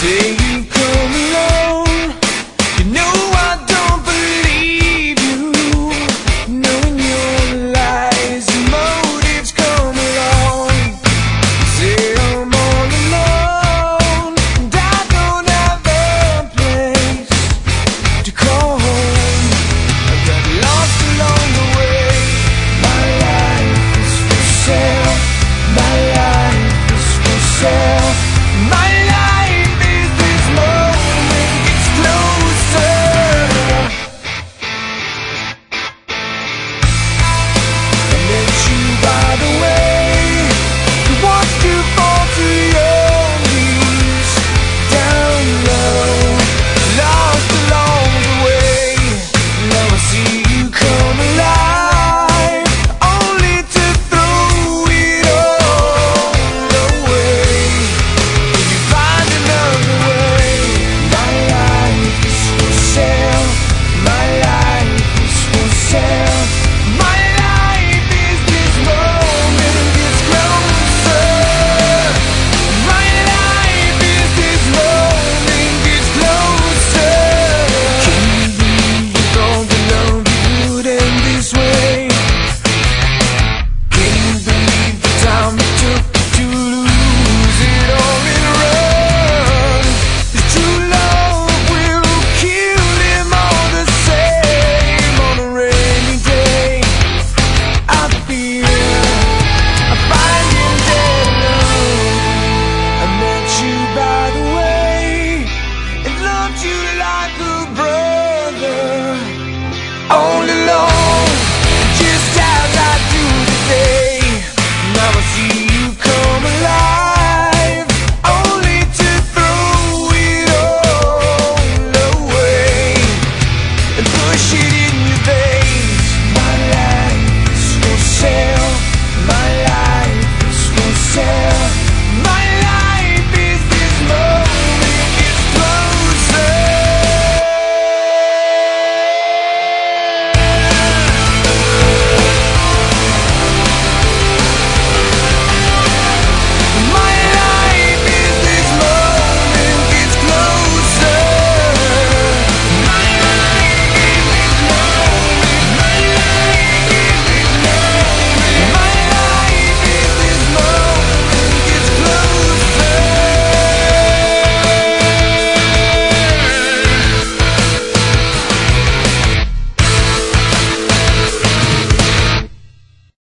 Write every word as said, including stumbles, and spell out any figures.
Say you come alone, you know I don't believe you. Knowing your lies and motives come along. Say I'm all alone, and I don't have a place to call home. I got lost along the way. My life is for sale. My life is for sale. My life is this moment gets closer. I met you by the way. You watched you fall to your knees, down low, lost along the way. Now I see you come alive, only to throw it all away. If you find another way, my life is for sale. My life is for sale. My life is this moment gets closer. My life is this moment gets closer. Can you believe with all the love you would end this way? Can you believe the time it took to lose it all in a run? This true love will kill them all the same. On a rainy day, I feel I find him dead alone. I met you by the way and loved you like a brother. All alone, just as I do today. Now I see you come alive, only to throw it all away and push it in your face. My life is for sale. My life is for sale. My life